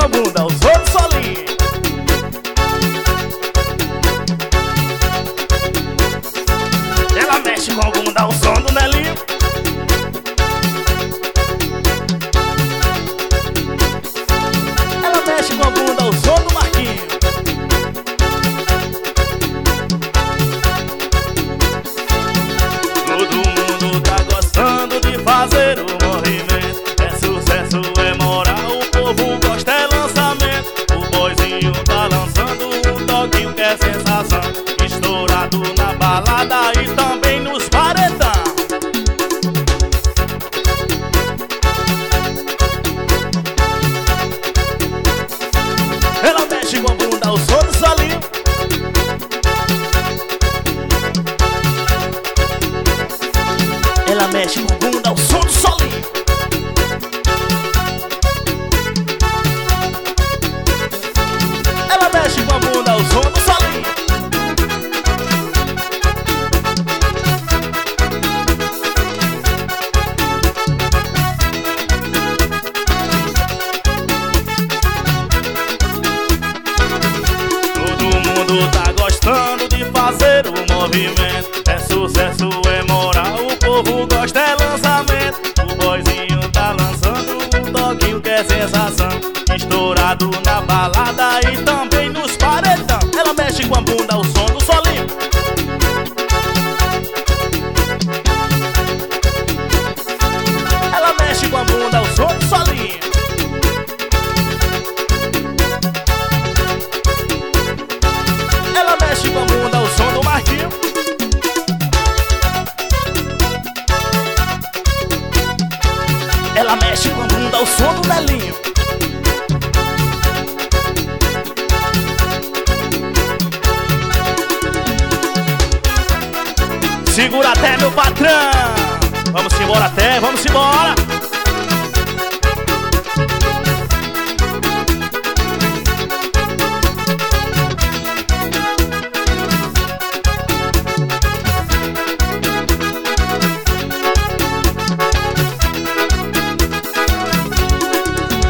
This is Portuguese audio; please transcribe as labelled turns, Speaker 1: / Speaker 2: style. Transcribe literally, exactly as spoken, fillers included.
Speaker 1: a bunda, os outros solinho. Ela mexe com a bunda, o som do Nelinho. Ela mexe com a bunda, o som do Marquinho. Todo mundo tá gostando de fazer o movimento. É sucesso, é moral, o povo gosta, é lançamento. O boyzinho tá lançando um toquinho que é sensação. Estourado na balada e também nos paredão. Ela mexe com a bunda, o som do solinho. Ela mexe com a bunda, o som do solinho. Ela mexe com a bunda, o som do solinho. Todo mundo tá gostando de fazer o movimento. É sucesso, é moral, o povo gosta, é lançamento. O boyzinho tá lançando um toquinho que é sensação. Estourado na balada e também nos paredão. Ela mexe com a bunda, o som do solinho. Ela mexe com a bunda, o som do solinho. Ela mexe com a bunda, o som do Marquinho. Ela mexe com a bunda, o som do Nelinho. Segura até, meu patrão. Vamos embora até, vamos embora.